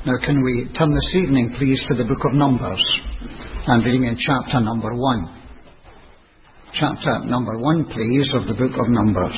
Now can we turn this evening, please, to the book of Numbers, and reading in chapter number 1. Chapter number 1, please, of the book of Numbers.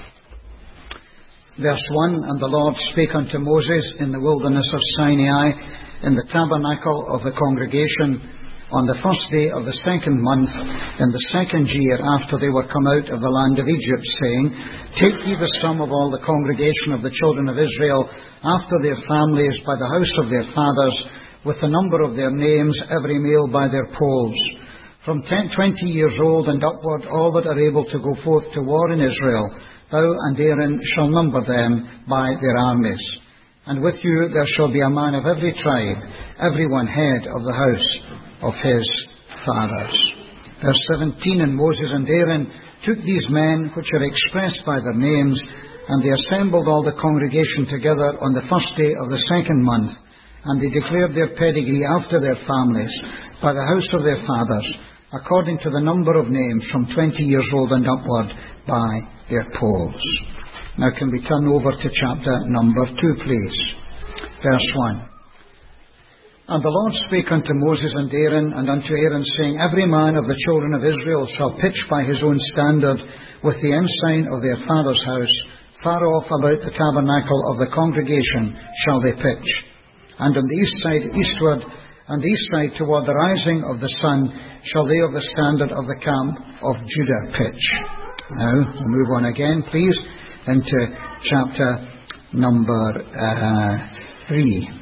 Verse 1, And the Lord spake unto Moses in the wilderness of Sinai, in the tabernacle of the congregation, on the first day of the second month, in the second year after they were come out of the land of Egypt, saying, Take ye the sum of all the congregation of the children of Israel, after their families, by the house of their fathers, with the number of their names, every male by their polls. From 20 years old and upward, all that are able to go forth to war in Israel, thou and Aaron shall number them by their armies. And with you there shall be a man of every tribe, every one head of the house of his fathers. Verse 17, And Moses and Aaron took these men, which are expressed by their names, and they assembled all the congregation together on the first day of the second month, and they declared their pedigree after their families, by the house of their fathers, according to the number of names, from 20 years old and upward, by their polls. Now can we turn over to chapter number 2, please. Verse 1. And the Lord spake unto Moses and Aaron, and unto Aaron, saying, Every man of the children of Israel shall pitch by his own standard, with the ensign of their father's house, far off about the tabernacle of the congregation shall they pitch. And on the east side eastward, and the east side toward the rising of the sun, shall they of the standard of the camp of Judah pitch. Now, we'll move on again, please, into chapter number 3.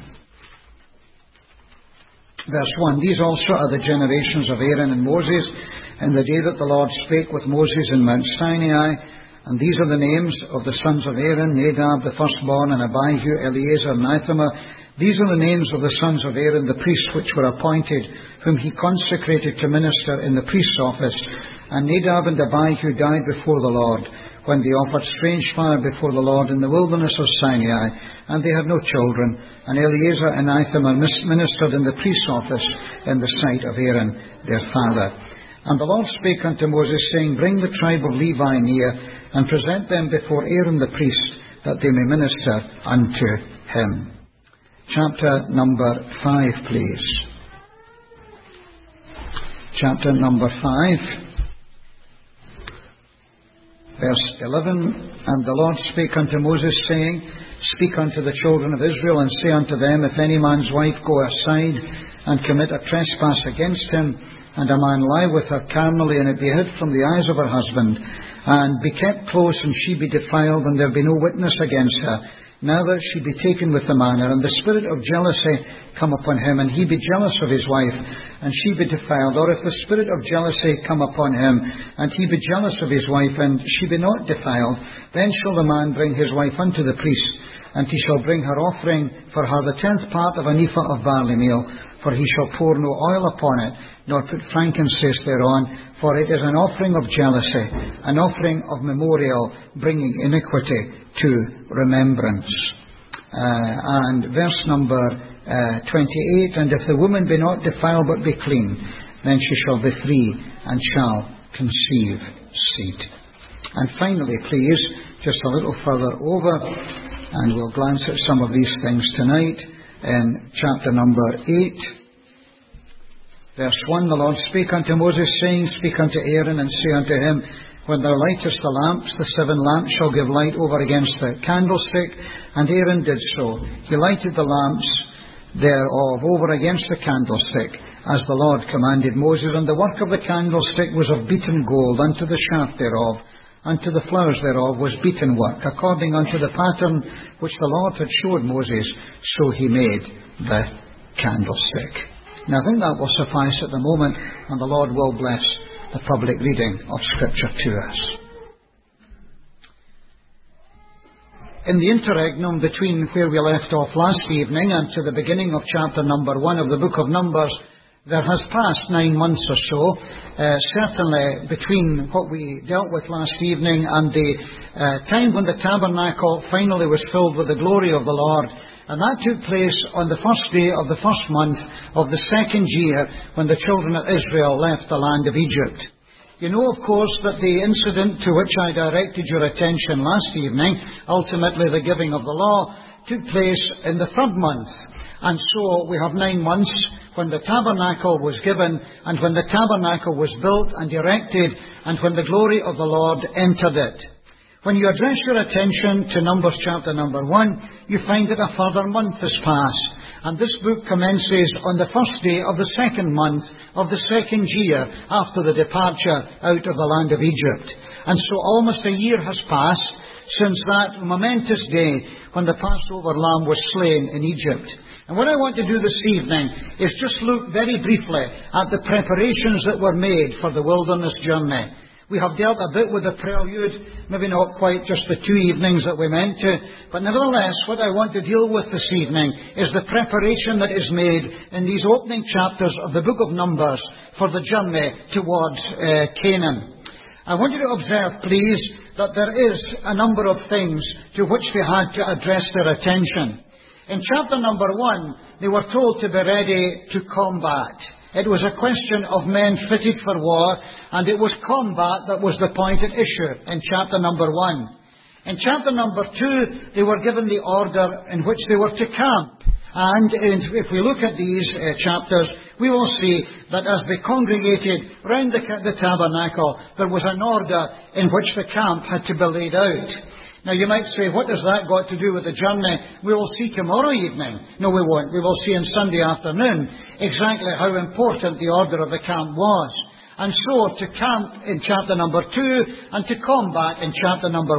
Verse 1, These also are the generations of Aaron and Moses, in the day that the Lord spake with Moses in Mount Sinai. And these are the names of the sons of Aaron, Nadab the firstborn, and Abihu, Eleazar, and Ithamar. These are the names of the sons of Aaron, the priests which were appointed, whom he consecrated to minister in the priest's office. And Nadab and Abihu died before the Lord, when they offered strange fire before the Lord in the wilderness of Sinai, and they had no children. And Eleazar and Ithamar ministered in the priest's office in the sight of Aaron their father. And the Lord spake unto Moses, saying, Bring the tribe of Levi near, and present them before Aaron the priest, that they may minister unto him. Chapter number 5, please. Chapter number 5. Verse 11, And the Lord spake unto Moses, saying, Speak unto the children of Israel, and say unto them, If any man's wife go aside, and commit a trespass against him, and a man lie with her carnally, and it be hid from the eyes of her husband, and be kept close, and she be defiled, and there be no witness against her, neither she be taken with the manner, and the spirit of jealousy come upon him, and he be jealous of his wife, and she be defiled. Or if the spirit of jealousy come upon him, and he be jealous of his wife, and she be not defiled, then shall the man bring his wife unto the priest, and he shall bring her offering for her the 10th part of an ephah of barley meal, for he shall pour no oil upon it, nor put frankincense thereon, for it is an offering of jealousy, an offering of memorial, bringing iniquity to remembrance. And verse number 28, And if the woman be not defiled but be clean, then she shall be free, and shall conceive seed. And finally, please, just a little further over, and we'll glance at some of these things tonight, in chapter number 8. Verse 1, The Lord spake unto Moses, saying, Speak unto Aaron, and say unto him, When thou lightest the lamps, the 7 lamps shall give light over against the candlestick. And Aaron did so. He lighted the lamps thereof over against the candlestick, as the Lord commanded Moses. And the work of the candlestick was of beaten gold, unto the shaft thereof, unto the flowers thereof was beaten work, according unto the pattern which the Lord had showed Moses, so he made the candlestick. Now I think that will suffice at the moment, and the Lord will bless the public reading of Scripture to us. In the interregnum between where we left off last evening and to the beginning of chapter number 1 of the book of Numbers, there has passed 9 months or so, certainly between what we dealt with last evening and the time when the tabernacle finally was filled with the glory of the Lord. And that took place on the first day of the first month of the second year, when the children of Israel left the land of Egypt. You know, of course, that the incident to which I directed your attention last evening, ultimately the giving of the law, took place in the third month. And so we have 9 months when the tabernacle was given, and when the tabernacle was built and erected, and when the glory of the Lord entered it. When you address your attention to Numbers chapter number 1, you find that a further month has passed. And this book commences on the first day of the 2nd month of the 2nd year after the departure out of the land of Egypt. And so almost a year has passed since that momentous day when the Passover lamb was slain in Egypt. And what I want to do this evening is just look very briefly at the preparations that were made for the wilderness journey. We have dealt a bit with the prelude, maybe not quite just the 2 evenings that we meant to, but nevertheless, what I want to deal with this evening is the preparation that is made in these opening chapters of the book of Numbers for the journey towards Canaan. I want you to observe, please, that there is a number of things to which they had to address their attention. In chapter number 1, they were told to be ready to combat. It was a question of men fitted for war, and it was combat that was the point at issue in chapter number 1. In chapter number 2, they were given the order in which they were to camp. And if we look at these chapters, we will see that as they congregated round the tabernacle, there was an order in which the camp had to be laid out. Now you might say, what has that got to do with the journey we will see tomorrow evening? No, we won't. We will see on Sunday afternoon exactly how important the order of the camp was. And so to camp in chapter number 2 and to combat in chapter number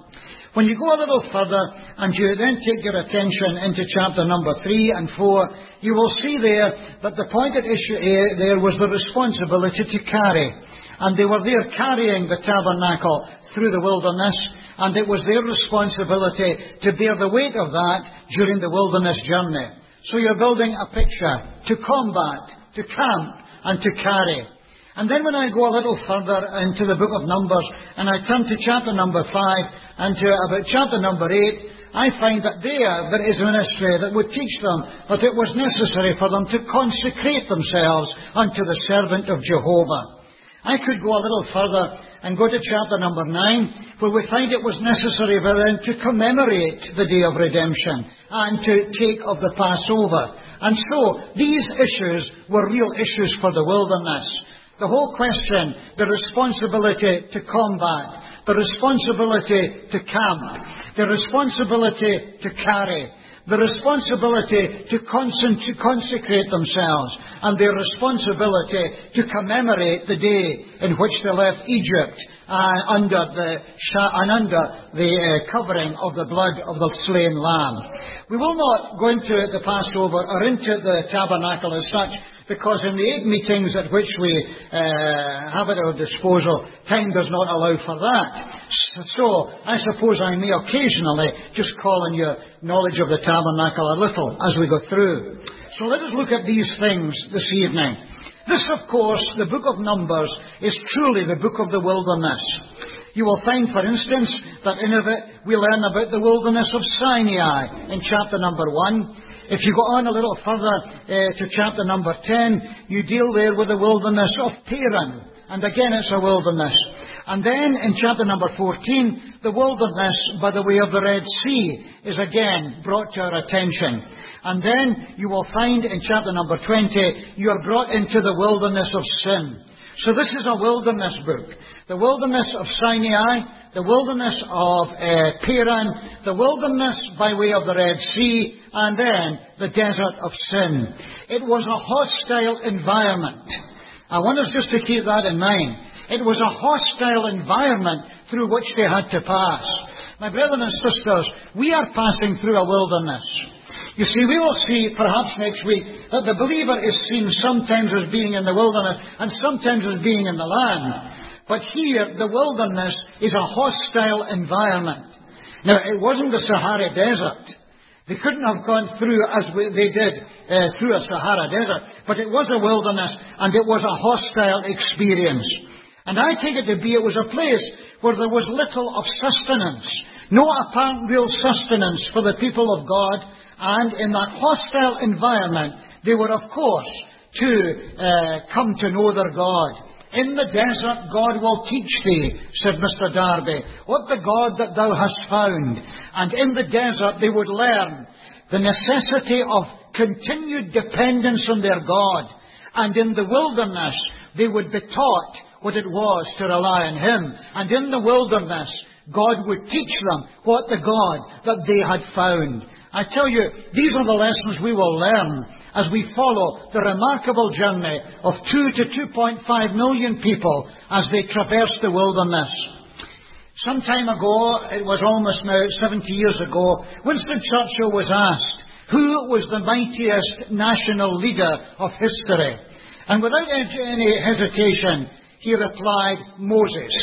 1. When you go a little further and you then take your attention into chapter number 3 and 4, you will see there that the point at issue there was the responsibility to carry. And they were there carrying the tabernacle through the wilderness, and it was their responsibility to bear the weight of that during the wilderness journey. So you're building a picture to combat, to camp, and to carry. And then when I go a little further into the book of Numbers, and I turn to chapter number 5, and to about chapter number 8, I find that there is ministry that would teach them that it was necessary for them to consecrate themselves unto the servant of Jehovah. I could go a little further and go to chapter number 9, where we find it was necessary for them to commemorate the day of redemption and to take of the Passover. And so these issues were real issues for the wilderness. The whole question, the responsibility to combat, the responsibility to camp, the responsibility to carry, the responsibility to consecrate themselves, and their responsibility to commemorate the day in which they left Egypt under the covering of the blood of the slain lamb. We will not go into the Passover or into the tabernacle as such, because in the 8 meetings at which we have at our disposal, time does not allow for that. So I suppose I may occasionally just call on your knowledge of the tabernacle a little as we go through. So let us look at these things this evening. This, of course, the book of Numbers, is truly the book of the wilderness. You will find, for instance, that in it we learn about the wilderness of Sinai in chapter number 1. If you go on a little further to chapter number 10, you deal there with the wilderness of Paran. And again, it's a wilderness. And then in chapter number 14, the wilderness by the way of the Red Sea is again brought to our attention. And then you will find in chapter number 20, you are brought into the wilderness of sin. So this is a wilderness book. The wilderness of Sinai, the wilderness of Paran, the wilderness by way of the Red Sea, and then the desert of sin. It was a hostile environment. I want us just to keep that in mind. It was a hostile environment through which they had to pass. My brothers and sisters, we are passing through a wilderness. You see, we will see, perhaps next week, that the believer is seen sometimes as being in the wilderness and sometimes as being in the land. But here, the wilderness is a hostile environment. Now, it wasn't the Sahara Desert. They couldn't have gone through as they did through a Sahara Desert. But it was a wilderness, and it was a hostile experience. And I take it to be it was a place where there was little of sustenance. No apparent real sustenance for the people of God. And in that hostile environment, they were, of course, to come to know their God. In the desert God will teach thee, said Mr. Darby, what the God that thou hast found. And in the desert they would learn the necessity of continued dependence on their God. And in the wilderness, they would be taught what it was to rely on Him. And in the wilderness, God would teach them what the God that they had found. I tell you, these are the lessons we will learn as we follow the remarkable journey of 2 to 2.5 million people as they traverse the wilderness. Some time ago, it was almost now 70 years ago, Winston Churchill was asked who was the mightiest national leader of history. And without any hesitation, he replied, Moses.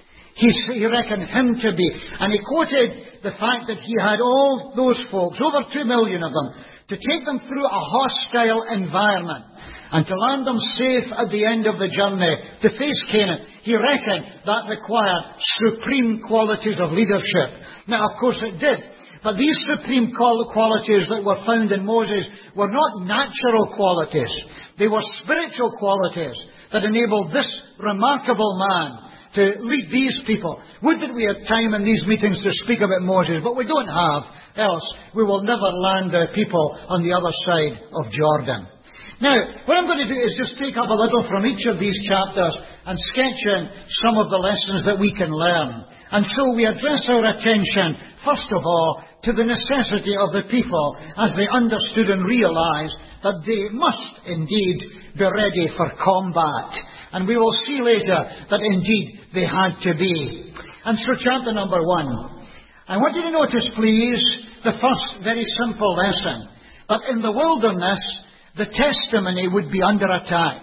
He reckoned him to be. And he quoted the fact that he had all those folks, over 2 million of them, to take them through a hostile environment and to land them safe at the end of the journey to face Canaan. He reckoned that required supreme qualities of leadership. Now, of course it did. But these supreme qualities that were found in Moses were not natural qualities. They were spiritual qualities that enabled this remarkable man to lead these people. Would that we had time in these meetings to speak about Moses, but we don't have, else we will never land our people on the other side of Jordan. Now, what I'm going to do is just take up a little from each of these chapters and sketch in some of the lessons that we can learn. And so we address our attention, first of all, to the necessity of the people as they understood and realized that they must indeed be ready for combat. And we will see later that indeed they had to be. And so chapter number 1. I want you to notice, please, the first very simple lesson. That in the wilderness, the testimony would be under attack.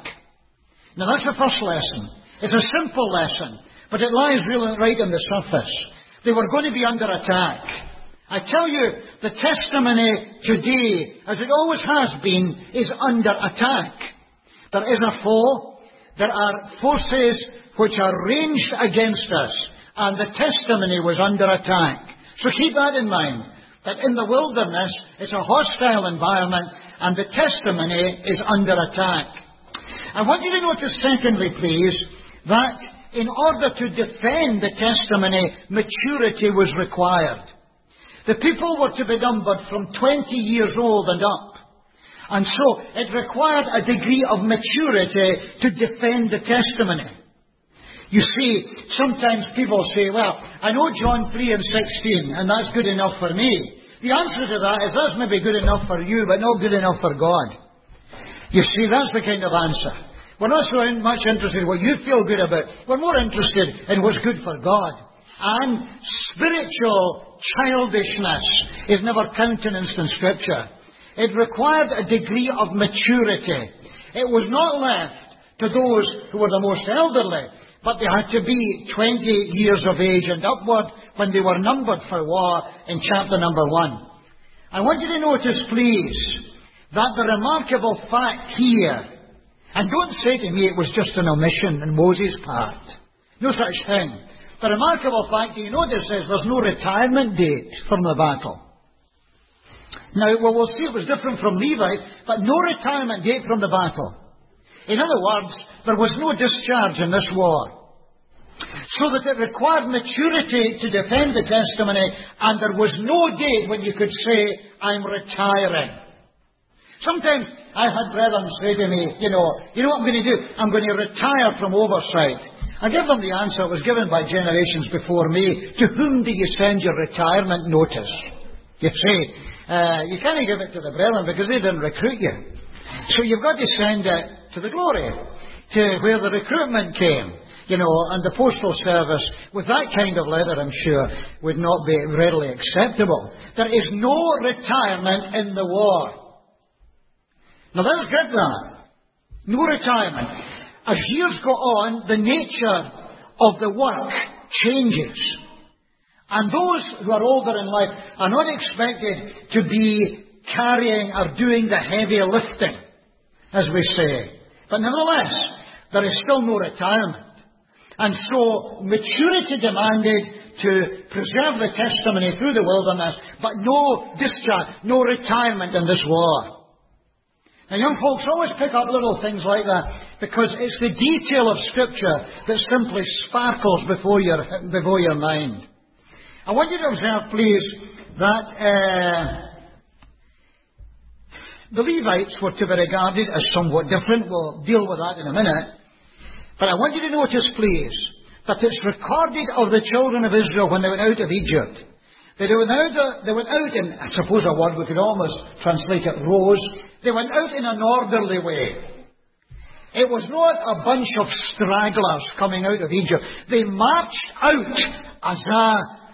Now that's the first lesson. It's a simple lesson, but it lies really right on the surface. They were going to be under attack. I tell you, the testimony today, as it always has been, is under attack. There is a foe. There are forces which are ranged against us, and the testimony was under attack. So keep that in mind, that in the wilderness, it's a hostile environment, and the testimony is under attack. I want you to notice, secondly, please, that in order to defend the testimony, maturity was required. The people were to be numbered from 20 years old and up. And so it required a degree of maturity to defend the testimony. You see, sometimes people say, well, I know John 3 and 16, and that's good enough for me. The answer to that is that's maybe good enough for you, but not good enough for God. You see, that's the kind of answer. We're not so much interested in what you feel good about. We're more interested in what's good for God. And spiritual childishness is never countenanced in Scripture. It required a degree of maturity. It was not left to those who were the most elderly, but they had to be 20 years of age and upward when they were numbered for war in chapter number 1. I want you to notice, please, that the remarkable fact here, and don't say to me it was just an omission on Moses' part. No such thing. The remarkable fact, you notice, is there's no retirement date from the battle. Now, we'll see it was different from Levi, but no retirement date from the battle. In other words, there was no discharge in this war. So that it required maturity to defend the testimony, and there was no date when you could say, I'm retiring. Sometimes I've had brethren say to me, you know what I'm going to do? I'm going to retire from oversight. I give them the answer that was given by generations before me. To whom do you send your retirement notice? You see, you can't give it to the brethren because they didn't recruit you. So you've got to send it to the glory, to where the recruitment came. And the postal service, with that kind of letter, I'm sure, would not be readily acceptable. There is no retirement in the war. Now let's get that. No retirement. As years go on, the nature of the work changes. And those who are older in life are not expected to be carrying or doing the heavy lifting, as we say. But nevertheless, there is still no retirement. And so maturity demanded to preserve the testimony through the wilderness, but no discharge, no retirement in this war. Now, young folks always pick up little things like that because it's the detail of Scripture that simply sparkles before your mind. I want you to observe, please, that The Levites were to be regarded as somewhat different. We'll deal with that in a minute. But I want you to notice, please, that it's recorded of the children of Israel when they went out of Egypt. They went out in, I suppose a word we could almost translate it, rows. They went out in an orderly way. It was not a bunch of stragglers coming out of Egypt. They marched out as a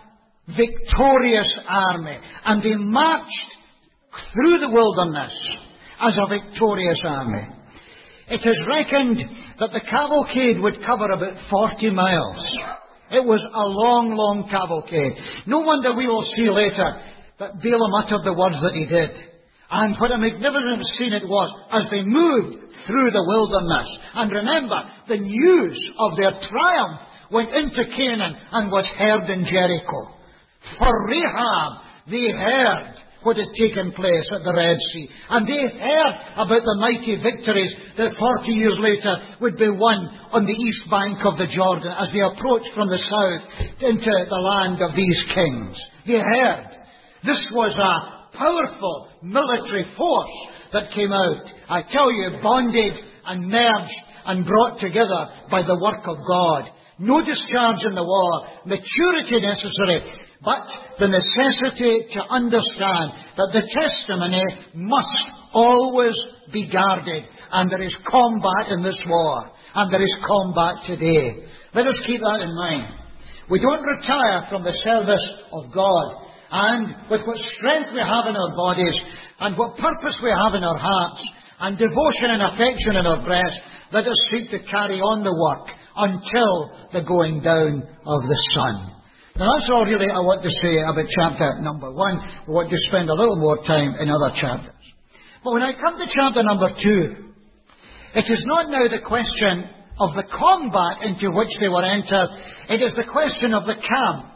victorious army. And they marched through the wilderness as a victorious army. It is reckoned that the cavalcade would cover about 40 miles. It was a long, long cavalcade. No wonder we will see later that Balaam uttered the words that he did. And what a magnificent scene it was as they moved through the wilderness. And remember, the news of their triumph went into Canaan and was heard in Jericho. For Rahab, they heard what had taken place at the Red Sea. And they heard about the mighty victories that 40 years later would be won on the east bank of the Jordan as they approached from the south into the land of these kings. They heard. This was a powerful military force that came out. I tell you, bonded and merged and brought together by the work of God. No discharge in the war, maturity necessary, but the necessity to understand that the testimony must always be guarded. And there is combat in this war. And there is combat today. Let us keep that in mind. We don't retire from the service of God. And with what strength we have in our bodies, and what purpose we have in our hearts, and devotion and affection in our breast, let us seek to carry on the work until the going down of the sun. Now that's all really I want to say about chapter number 1. We want to spend a little more time in other chapters. But when I come to chapter number 2, it is not now the question of the combat into which they were entered. It is the question of the camp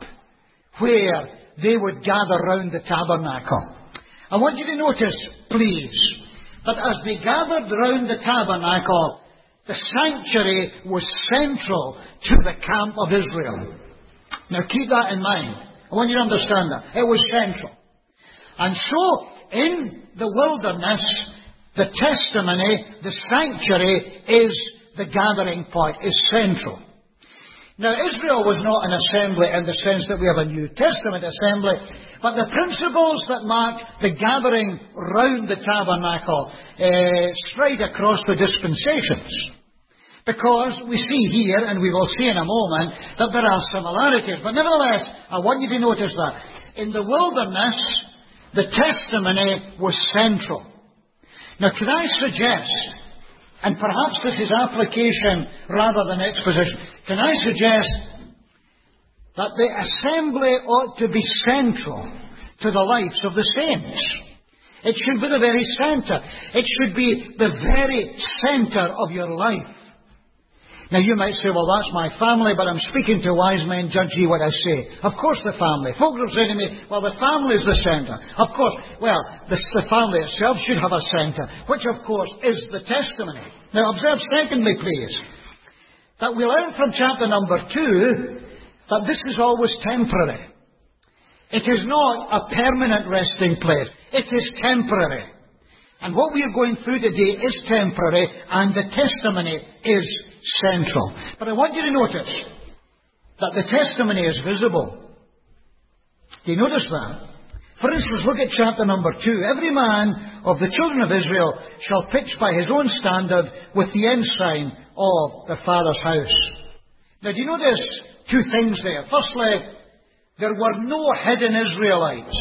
where they would gather round the tabernacle. I want you to notice, please, that as they gathered round the tabernacle, the sanctuary was central to the camp of Israel. Now keep that in mind. I want you to understand that. It was central. And so, in the wilderness, the testimony, the sanctuary, is the gathering point, is central. Now, Israel was not an assembly in the sense that we have a New Testament assembly, but the principles that mark the gathering round the tabernacle stride across the dispensations. Because we see here, and we will see in a moment, that there are similarities. But nevertheless, I want you to notice that. In the wilderness, the testimony was central. Now, can I suggest, and perhaps this is application rather than exposition, can I suggest that the assembly ought to be central to the lives of the saints? It should be the very centre. It should be the very centre of your life. Now you might say, well, that's my family, but I'm speaking to wise men, judge ye what I say. Of course the family. Folk will say to me, well, the family is the centre. Of course, well, the family itself should have a centre, which of course is the testimony. Now observe secondly, please, that we learn from chapter number 2 that this is always temporary. It is not a permanent resting place. It is temporary. And what we are going through today is temporary, and the testimony is central. But I want you to notice that the testimony is visible. Do you notice that? For instance, look at chapter number 2. Every man of the children of Israel shall pitch by his own standard with the ensign of the Father's house. Now, do you notice two things there? Firstly, there were no hidden Israelites.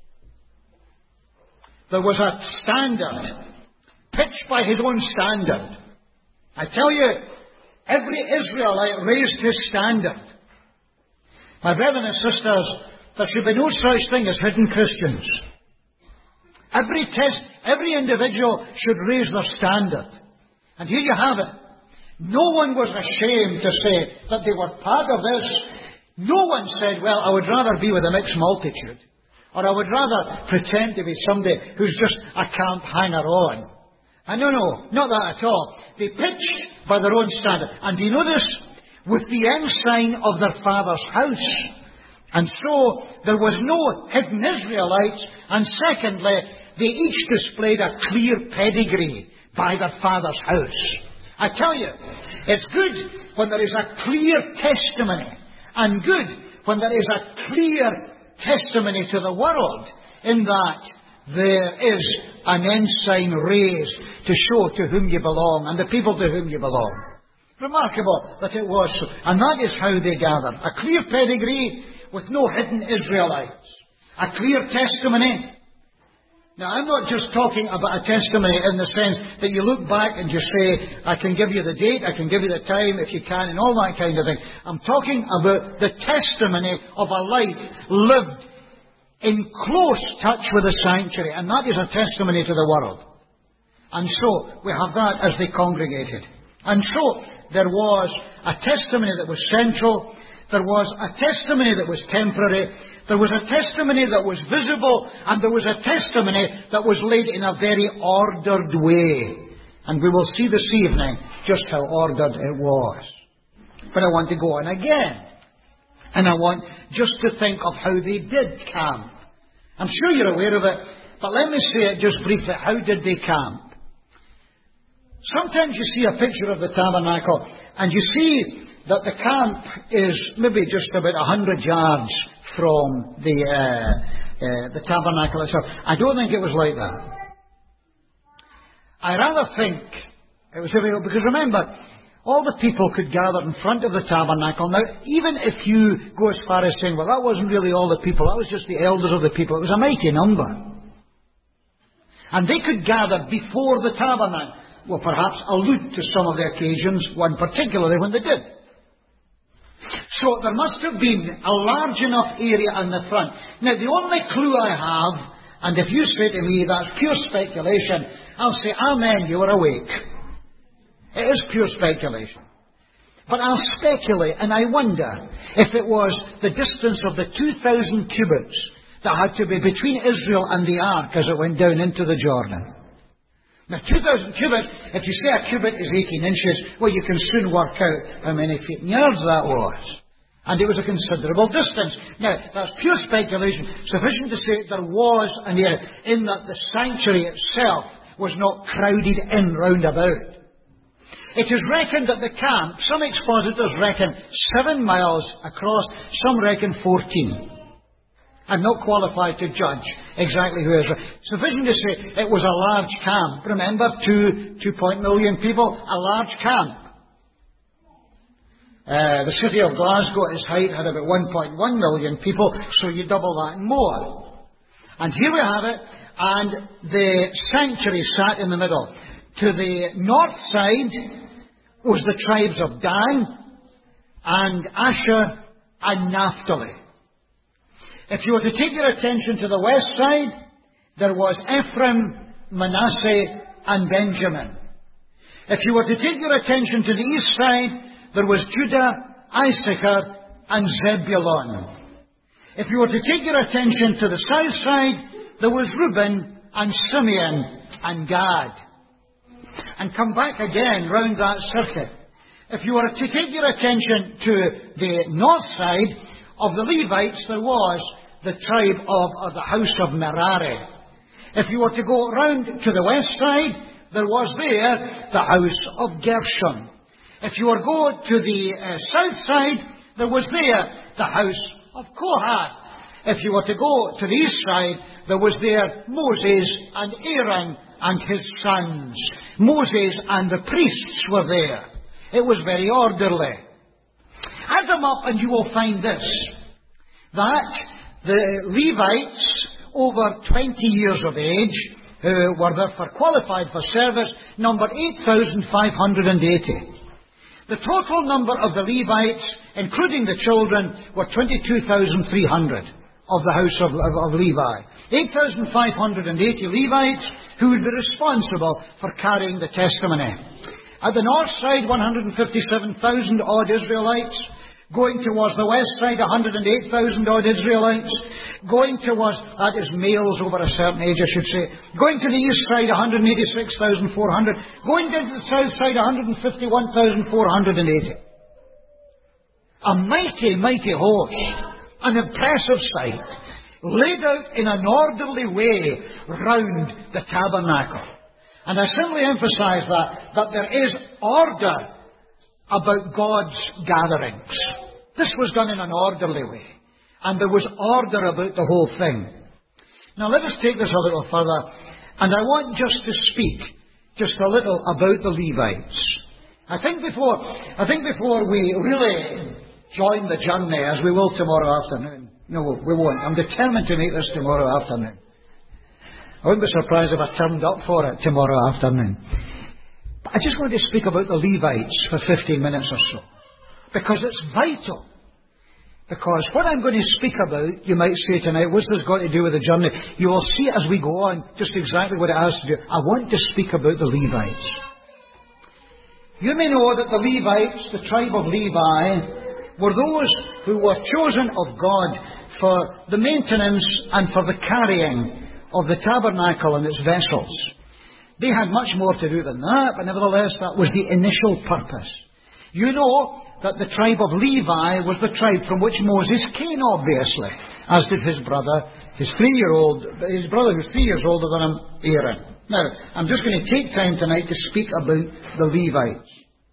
There was a standard, pitched by his own standard. I tell you, every Israelite raised his standard. My brethren and sisters, there should be no such thing as hidden Christians. Every individual should raise their standard. And here you have it. No one was ashamed to say that they were part of this. No one said, well, I would rather be with a mixed multitude. Or I would rather pretend to be somebody who's just a camp hanger-on. And no, not that at all. They pitched by their own standard. And do you notice? With the ensign of their father's house. And so, there was no hidden Israelites. And secondly, they each displayed a clear pedigree by their father's house. I tell you, it's good when there is a clear testimony, and good when there is a clear testimony to the world, in that there is an ensign raised to show to whom you belong and the people to whom you belong. Remarkable that it was so. And that is how they gathered. A clear pedigree with no hidden Israelites. A clear testimony. Now, I'm not just talking about a testimony in the sense that you look back and you say, I can give you the date, I can give you the time if you can, and all that kind of thing. I'm talking about the testimony of a life lived in close touch with the sanctuary. And that is a testimony to the world. And so, we have that as they congregated. And so, there was a testimony that was central, there was a testimony that was temporary, there was a testimony that was visible, and there was a testimony that was laid in a very ordered way. And we will see this evening just how ordered it was. But I want to go on again. And I want just to think of how they did camp. I'm sure you're aware of it, but let me say it just briefly. How did they camp? Sometimes you see a picture of the tabernacle, and you see that the camp is maybe just about 100 yards from the tabernacle itself. I don't think it was like that. I rather think it was difficult, because remember, all the people could gather in front of the tabernacle. Now, even if you go as far as saying, well, that wasn't really all the people, that was just the elders of the people, it was a mighty number. And they could gather before the tabernacle. Well, perhaps allude to some of the occasions, one particularly when they did. So there must have been a large enough area in the front. Now, the only clue I have, and if you say to me that's pure speculation, I'll say, amen, you are awake. It is pure speculation. But I'll speculate, and I wonder if it was the distance of the 2,000 cubits that had to be between Israel and the ark as it went down into the Jordan. Now, 2,000 cubits, if you say a cubit is 18 inches, well, you can soon work out how many feet and yards that was. And it was a considerable distance. Now, that's pure speculation. Sufficient to say there was an area, in that the sanctuary itself was not crowded in round about. It is reckoned that the camp, some expositors reckon 7 miles across, some reckon 14. I'm not qualified to judge exactly who is right. Sufficient to say it was a large camp. Remember, 2 million people, a large camp. The city of Glasgow at its height had about 1.1 million people, so you double that and more. And here we have it, and the sanctuary sat in the middle. To the north side was the tribes of Dan and Asher and Naphtali. If you were to take your attention to the west side, there was Ephraim, Manasseh, and Benjamin. If you were to take your attention to the east side, there was Judah, Issachar, and Zebulun. If you were to take your attention to the south side, there was Reuben, and Simeon, and Gad. And come back again round that circuit. If you were to take your attention to the north side of the Levites, there was the tribe of, or the house of Merari. If you were to go round to the west side, there was there the house of Gershon. If you were to go to the south side, there was there the house of Kohath. If you were to go to the east side, there was there Moses and Aaron and his sons. Moses and the priests were there. It was very orderly. Add them up and you will find this, that the Levites over 20 years of age, who were therefore qualified for service, numbered 8,580. The total number of the Levites, including the children, were 22,300 of the house of Levi. 8,580 Levites who would be responsible for carrying the testimony. At the north side, 157,000 odd Israelites. Going towards the west side, 108,000 odd Israelites. Going towards, that is males over a certain age, I should say. Going to the east side, 186,400. Going down to the south side, 151,480. A mighty, mighty host. An impressive sight. laid out in an orderly way round the tabernacle. And I simply emphasize that there is order about God's gatherings. This was done in an orderly way. And there was order about the whole thing. Now let us take this a little further. And I want just to speak just a little about the Levites. I think before we really join the journey, as we will tomorrow afternoon. No, we won't. I'm determined to make this tomorrow afternoon. I wouldn't be surprised if I turned up for it tomorrow afternoon. But I just want to speak about the Levites for 15 minutes or so. Because it's vital. Because what I'm going to speak about, you might say tonight, what's this got to do with the journey? You will see as we go on just exactly what it has to do. I want to speak about the Levites. You may know that the Levites, the tribe of Levi, were those who were chosen of God for the maintenance and for the carrying of the tabernacle and its vessels. They had much more to do than that, but nevertheless that was the initial purpose. You know that the tribe of Levi was the tribe from which Moses came, obviously, as did his brother, his brother who's 3 years older than him, Aaron. Now, I'm just going to take time tonight to speak about the Levites.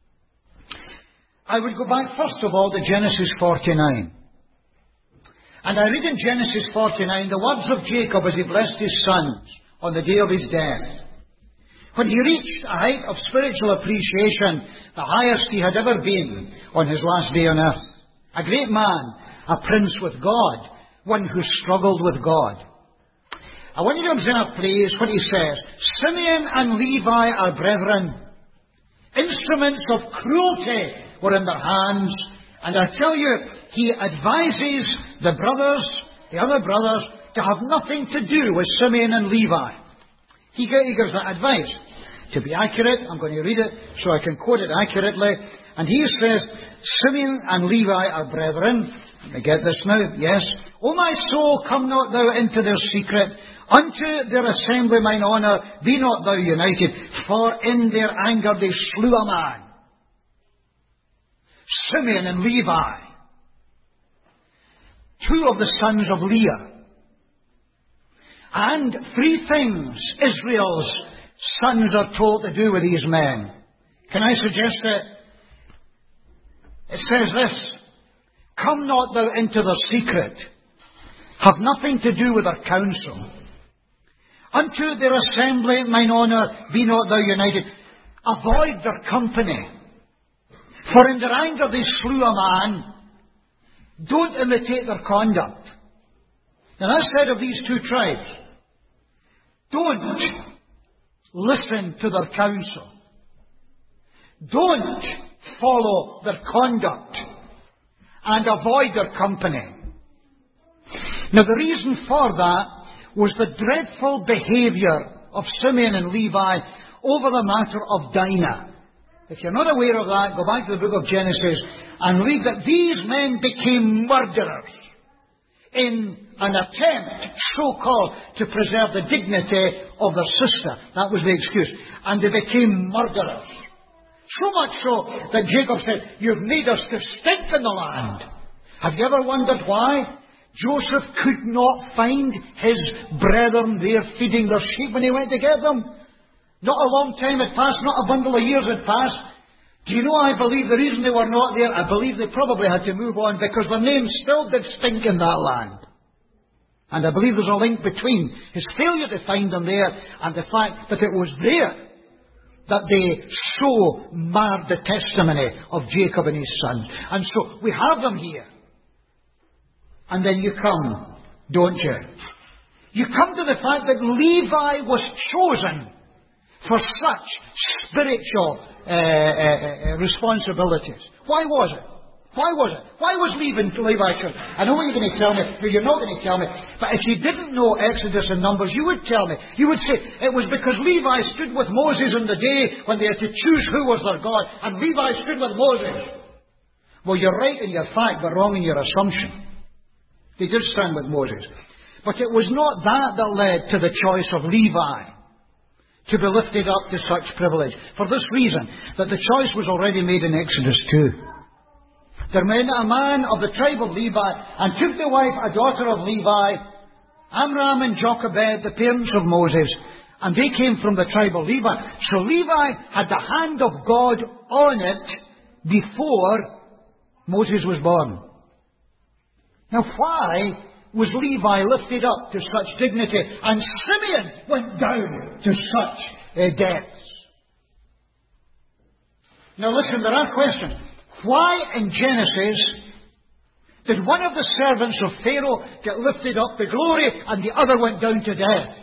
I would go back first of all to Genesis 49. And I read in Genesis 49 the words of Jacob as he blessed his sons on the day of his death. When he reached a height of spiritual appreciation, the highest he had ever been on his last day on earth. A great man, a prince with God, one who struggled with God. I want you to observe, please, what he says. Simeon and Levi are brethren. Instruments of cruelty were in their hands. And I tell you, he advises the other brothers, to have nothing to do with Simeon and Levi. He gives that advice. To be accurate, I'm going to read it so I can quote it accurately. And he says, Simeon and Levi are brethren. Let me get this now. Yes. O my soul, come not thou into their secret. Unto their assembly mine honour be not thou united. For in their anger they slew a man. Simeon and Levi. Two of the sons of Leah. And 3 things Israel's sons are told to do with these men. Can I suggest it? It says this. Come not thou into their secret. Have nothing to do with their counsel. Unto their assembly mine honour be not thou united. Avoid their company. For in their anger they slew a man. Don't imitate their conduct. Now that's said of these 2 tribes. Don't listen to their counsel. Don't follow their conduct. And avoid their company. Now the reason for that was the dreadful behaviour of Simeon and Levi over the matter of Dinah. If you're not aware of that, go back to the book of Genesis and read that these men became murderers in an attempt, so-called, to preserve the dignity of their sister. That was the excuse. And they became murderers. So much so that Jacob said, you've made us to stink in the land. Have you ever wondered why? Joseph could not find his brethren there feeding their sheep when he went to get them. Not a long time had passed, not a bundle of years had passed. Do you know, I believe the reason they were not there, I believe they probably had to move on because their names still did stink in that land. And I believe there's a link between his failure to find them there and the fact that it was there that they so marred the testimony of Jacob and his sons. And so we have them here. And then you come, don't you? You come to the fact that Levi was chosen for such spiritual responsibilities. Why was it? Why was it? Why was Levi chosen? I know what you're going to tell me. No, you're not going to tell me. But if you didn't know Exodus and Numbers, you would tell me. You would say, it was because Levi stood with Moses in the day when they had to choose who was their God. And Levi stood with Moses. Well, you're right in your fact, but wrong in your assumption. They did stand with Moses. But it was not that led to the choice of Levi to be lifted up to such privilege. For this reason, that the choice was already made in Exodus 2. There went a man of the tribe of Levi and took to wife a daughter of Levi, Amram and Jochebed, the parents of Moses, and they came from the tribe of Levi. So Levi had the hand of God on it before Moses was born. Now why was Levi lifted up to such dignity and Simeon went down to such depths? Now listen, there are questions. Why in Genesis did one of the servants of Pharaoh get lifted up to glory and the other went down to death?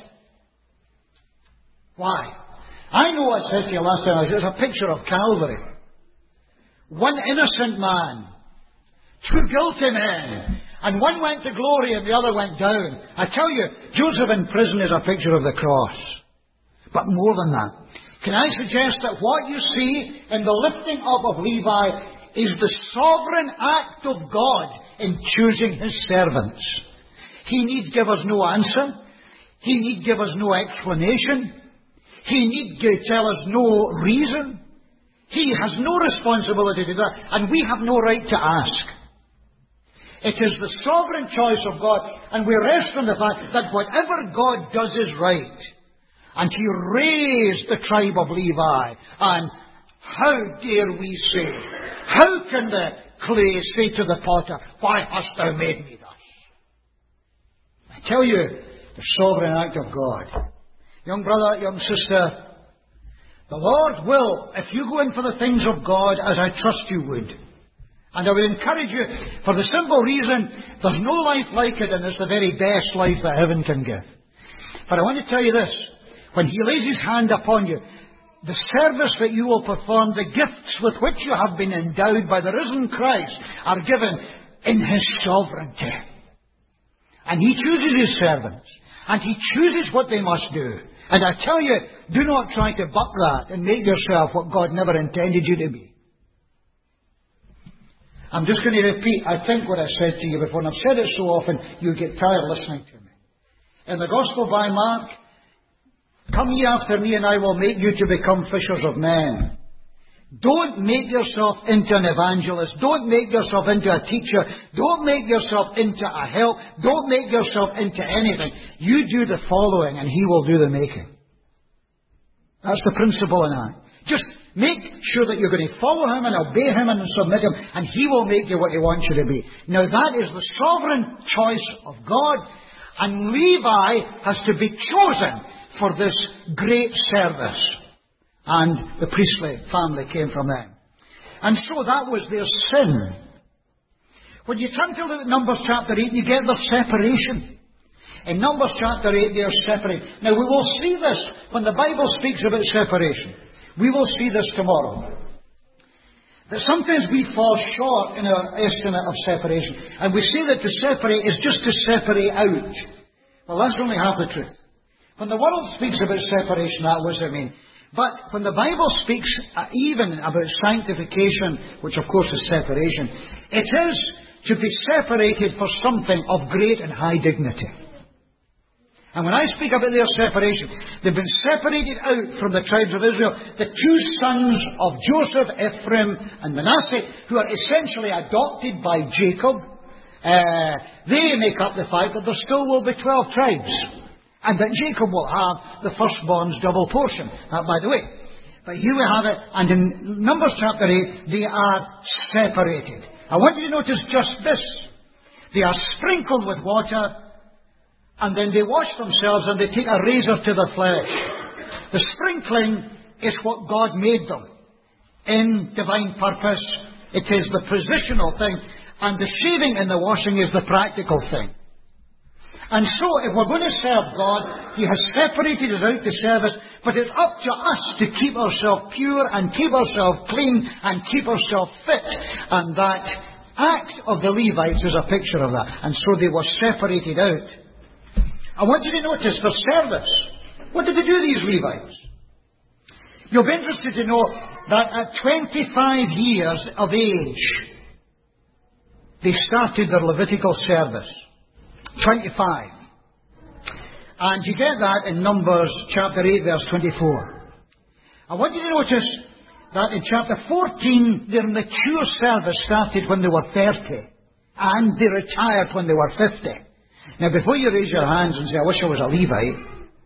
Why? I know what I said to you last time. It's a picture of Calvary. One innocent man, two guilty men, and one went to glory and the other went down. I tell you, Joseph in prison is a picture of the cross. But more than that, can I suggest that what you see in the lifting up of Levi is the sovereign act of God in choosing His servants? He need give us no answer. He need give us no explanation. He need tell us no reason. He has no responsibility to do that, and we have no right to ask. It is the sovereign choice of God, and we rest on the fact that whatever God does is right. And He raised the tribe of Levi, and how dare we say, how can the clay say to the potter, why hast thou made me thus? I tell you, the sovereign act of God. Young brother, young sister, the Lord will, if you go in for the things of God, as I trust you would. And I would encourage you, for the simple reason, there's no life like it, and it's the very best life that heaven can give. But I want to tell you this, when He lays His hand upon you, the service that you will perform, the gifts with which you have been endowed by the risen Christ, are given in His sovereignty. And He chooses His servants, and He chooses what they must do. And I tell you, do not try to buck that and make yourself what God never intended you to be. I'm just going to repeat, I think, what I said to you before, and I've said it so often, you get tired listening to me. In the Gospel by Mark, come ye after me and I will make you to become fishers of men. Don't make yourself into an evangelist. Don't make yourself into a teacher. Don't make yourself into a help. Don't make yourself into anything. You do the following and He will do the making. That's the principle in that. Just make sure that you're going to follow Him and obey Him and submit Him, and He will make you what He wants you to be. Now that is the sovereign choice of God, and Levi has to be chosen for this great service. And the priestly family came from them. And so that was their sin. When you turn to Numbers chapter 8, you get their separation. In Numbers chapter 8, they are separated. Now we will see this when the Bible speaks about separation. We will see this tomorrow. That sometimes we fall short in our estimate of separation. And we say that to separate is just to separate out. Well, that's only half the truth. When the world speaks about separation, that was what I mean. But when the Bible speaks even about sanctification, which of course is separation, it is to be separated for something of great and high dignity. And when I speak about their separation, they've been separated out from the tribes of Israel. The two sons of Joseph, Ephraim and Manasseh, who are essentially adopted by Jacob, they make up the fact that there still will be 12 tribes. And that Jacob will have the firstborn's double portion. That, by the way. But here we have it. And in Numbers chapter 8, they are separated. I want you to notice just this. They are sprinkled with water, and then they wash themselves and they take a razor to their flesh. The sprinkling is what God made them. In divine purpose, it is the positional thing. And the shaving and the washing is the practical thing. And so, if we're going to serve God, He has separated us out to service, but it's up to us to keep ourselves pure and keep ourselves clean and keep ourselves fit. And that act of the Levites is a picture of that. And so they were separated out. I want you to notice their service. What did they do, these Levites? You'll be interested to know that at 25 years of age, they started their Levitical service. 25. And you get that in Numbers chapter 8 verse 24. I want you to notice that in chapter 14 their mature service started when they were 30. And they retired when they were 50. Now, before you raise your hands and say, I wish I was a Levite,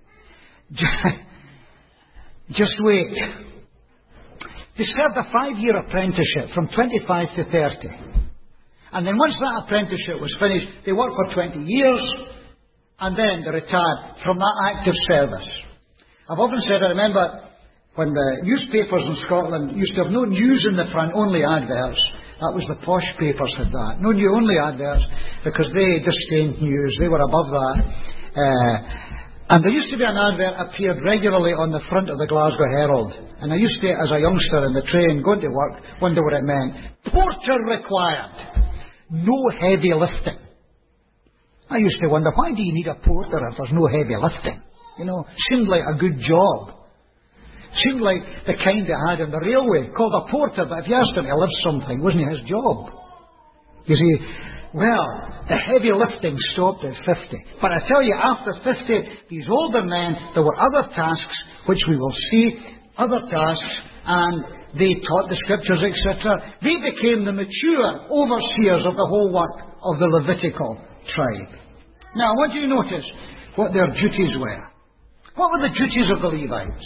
just wait. They served a 5-year apprenticeship from 25 to 30. And then once that apprenticeship was finished, they worked for 20 years, and then they retired from that active service. I've often said, I remember when the newspapers in Scotland used to have no news in the front, only adverts. That was the posh papers had that. No new, only adverts, because they disdained news. They were above that. And there used to be an advert appeared regularly on the front of the Glasgow Herald. And I used to, as a youngster in the train, going to work, wonder what it meant. Porter required. No heavy lifting. I used to wonder, why do you need a porter if there's no heavy lifting? You know, seemed like a good job. Seemed like the kind they had on the railway, called a porter, but if you asked him to lift something, it wasn't his job. You see, well, the heavy lifting stopped at 50. But I tell you, after 50, these older men, there were other tasks, which we will see, other tasks, and they taught the scriptures, etc. They became the mature overseers of the whole work of the Levitical tribe. Now, I want you to notice what their duties were. What were the duties of the Levites?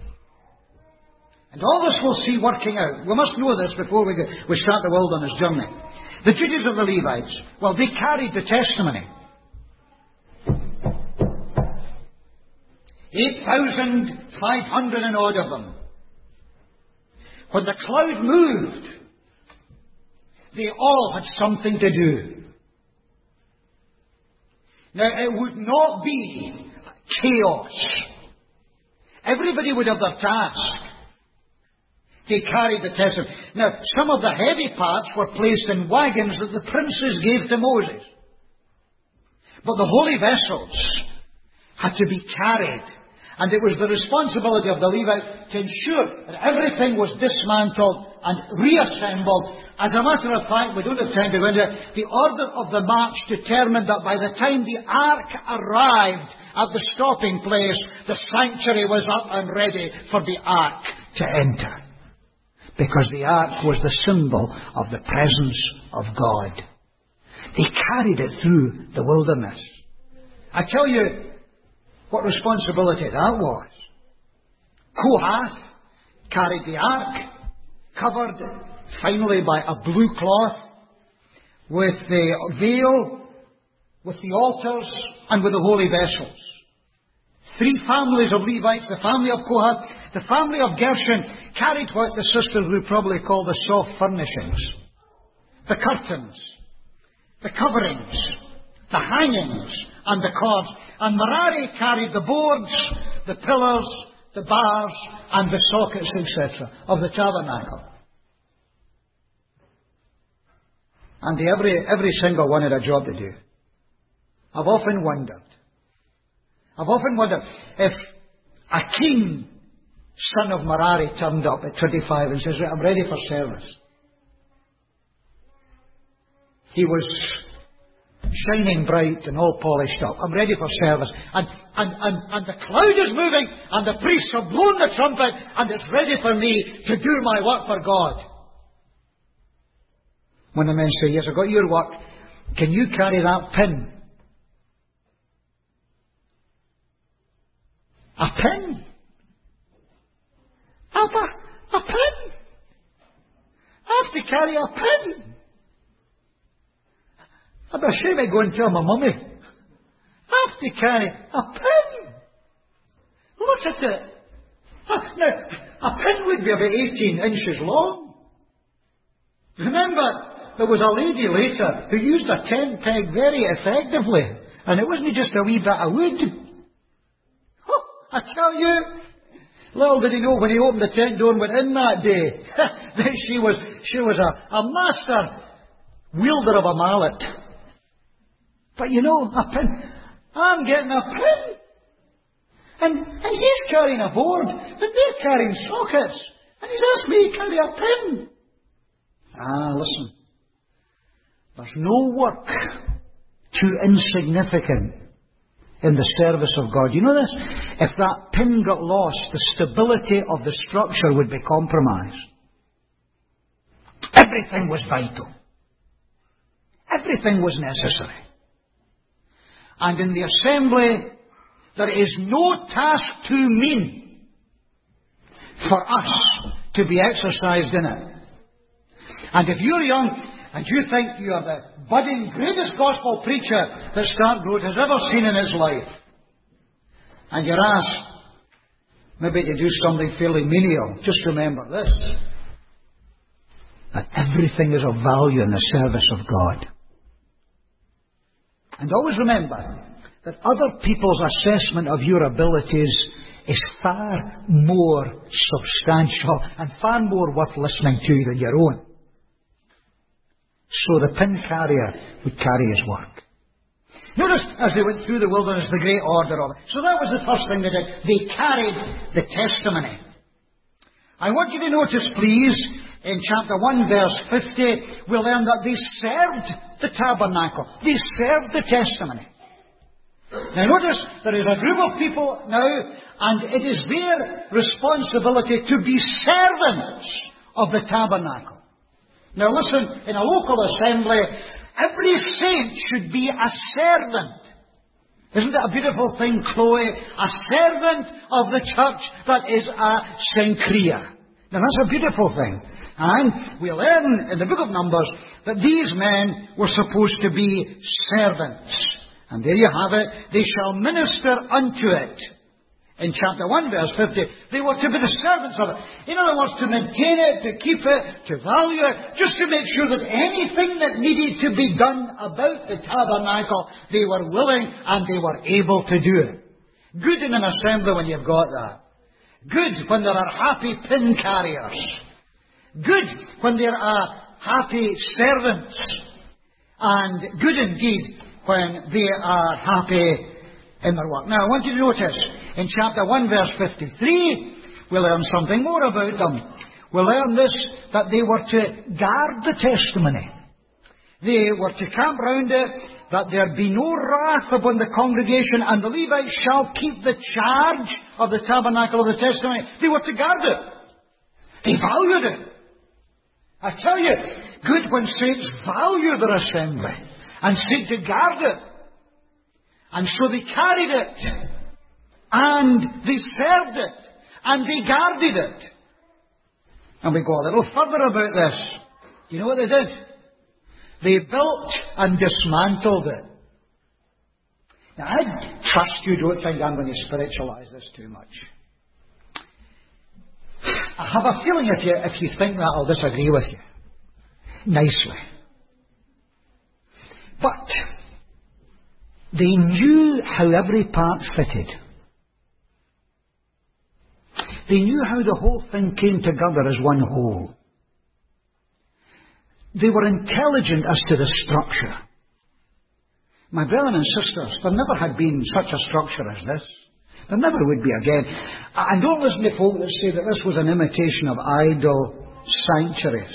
And all this we'll see working out. We must know this before we start the wilderness journey. The duties of the Levites. Well, they carried the testimony. 8,500 and odd of them. When the cloud moved, they all had something to do. Now, it would not be chaos. Everybody would have their task. They carried the testimony. Now, some of the heavy parts were placed in wagons that the princes gave to Moses. But the holy vessels had to be carried. And it was the responsibility of the Levites to ensure that everything was dismantled and reassembled. As a matter of fact, we don't have time to go into it, the order of the march determined that by the time the ark arrived at the stopping place, the sanctuary was up and ready for the ark to enter. Because the ark was the symbol of the presence of God. They carried it through the wilderness. I tell you what responsibility that was. Kohath carried the ark, covered finally by a blue cloth, with the veil, with the altars, and with the holy vessels. 3 families of Levites, the family of Kohath, the family of Gershon, carried what the sisters would probably call the soft furnishings. The curtains, the coverings, the hangings, and the cords. And Merari carried the boards, the pillars, the bars, and the sockets, etc., of the tabernacle. And every single one had a job to do. I've often wondered if a king, son of Merari, turned up at 25 and says, I'm ready for service. He was shining bright and all polished up. I'm ready for service. And the cloud is moving, and the priests have blown the trumpet, and it's ready for me to do my work for God. When the men say, yes, I've got your work, can you carry that pin? A pin? A pin? I have to carry a pin. I'd be ashamed to go and tell my mummy. I have to carry a pin. Look at it. Now, a pin would be about 18 inches long. Remember, there was a lady later who used a tent peg very effectively. And it wasn't just a wee bit of wood. Oh, I tell you, little did he know when he opened the tent door and went in that day, that she was a master wielder of a mallet. But you know, a pin. I'm getting a pin. And he's carrying a board. And they're carrying sockets. And he's asked me to carry a pin. Listen. There's no work too insignificant in the service of God. You know this? If that pin got lost, the stability of the structure would be compromised. Everything was vital. Everything was necessary. And in the assembly, there is no task too mean for us to be exercised in it. And if you're young and you think you are the budding greatest gospel preacher that Stark Road has ever seen in his life, and you're asked maybe to do something fairly menial, just remember this: that everything is of value in the service of God. And always remember that other people's assessment of your abilities is far more substantial and far more worth listening to than your own. So the pin carrier would carry his work. Notice, as they went through the wilderness, the great order of it. So that was the first thing they did. They carried the testimony. I want you to notice, please, in chapter 1, verse 50, we learn that they served the tabernacle. They served the testimony. Now notice, there is a group of people now, and it is their responsibility to be servants of the tabernacle. Now listen, in a local assembly, every saint should be a servant. Isn't it a beautiful thing, Chloe? A servant of the church that is a syncria. Now that's a beautiful thing. And we learn in the book of Numbers that these men were supposed to be servants. And there you have it. They shall minister unto it. In chapter 1, verse 50, they were to be the servants of it. In other words, to maintain it, to keep it, to value it, just to make sure that anything that needed to be done about the tabernacle, they were willing and they were able to do it. Good in an assembly when you've got that. Good when there are happy pin carriers. Good when there are happy servants. And good indeed when they are happy in their work. Now I want you to notice, in chapter 1 verse 53, we learn something more about them. We learn this, that they were to guard the testimony. They were to camp round it, that there be no wrath upon the congregation, and the Levites shall keep the charge of the tabernacle of the testimony. They were to guard it. They valued it. I tell you, good when saints value their assembly and seek to guard it. And so they carried it, and they served it, and they guarded it. And we go a little further about this. You know what they did? They built and dismantled it. Now, I trust you don't think I'm going to spiritualize this too much. I have a feeling if you think that, I'll disagree with you. Nicely. But they knew how every part fitted. They knew how the whole thing came together as one whole. They were intelligent as to the structure. My brethren and sisters, there never had been such a structure as this. There never would be again. And don't listen to folk that say that this was an imitation of idol sanctuaries.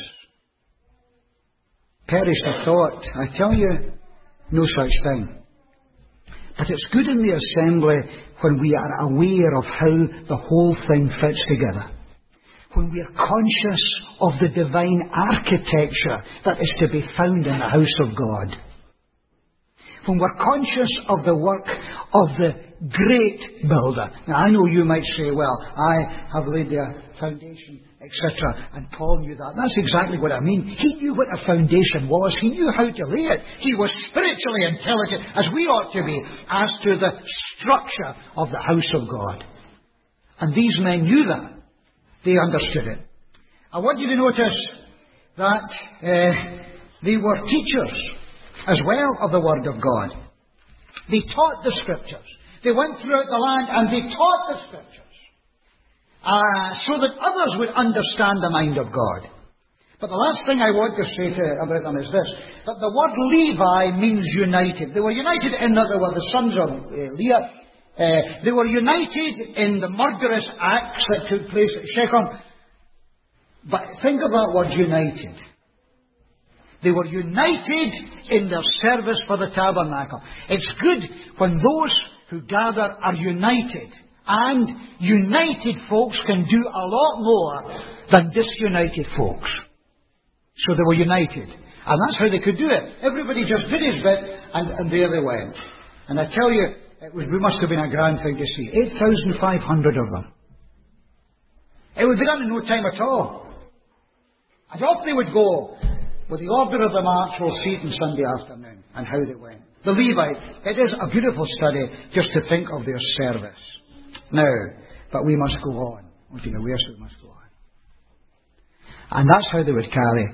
Perish the thought. I tell you, no such thing. But it's good in the assembly when we are aware of how the whole thing fits together. When we are conscious of the divine architecture that is to be found in the house of God. When we're conscious of the work of the great builder. Now I know you might say, well, I have laid the foundation, etc. And Paul knew that. That's exactly what I mean. He knew what a foundation was. He knew how to lay it. He was spiritually intelligent, as we ought to be, as to the structure of the house of God. And these men knew that. They understood it. I want you to notice that they were teachers as well of the Word of God. They taught the Scriptures. They went throughout the land and they taught the Scriptures so that others would understand the mind of God. But the last thing I want to say about them is this, that the word Levi means united. They were united in that they were the sons of Leah. They were united in the murderous acts that took place at Shechem. But think of that word united. They were united in their service for the tabernacle. It's good when those who gather are united. And united folks can do a lot more than disunited folks. So they were united. And that's how they could do it. Everybody just did his bit and there they went. And I tell you, we must have been a grand thing to see. 8,500 of them. It would be done in no time at all. And off they would go with the order of the march. We'll see it on Sunday afternoon and how they went. The Levite, it is a beautiful study just to think of their service. Now, but we must go on. We must go on. And that's how they would carry.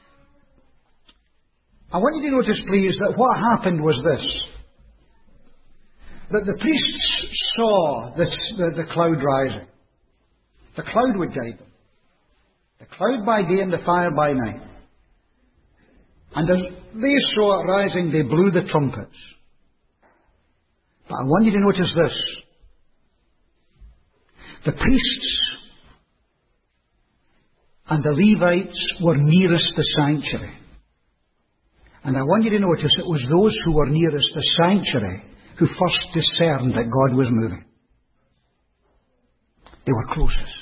I want you to notice, please, that what happened was this. That the priests saw the cloud rising. The cloud would guide them. The cloud by day and the fire by night. And as they saw it rising, they blew the trumpets. But I want you to notice this. The priests and the Levites were nearest the sanctuary. And I want you to notice it was those who were nearest the sanctuary who first discerned that God was moving. They were closest.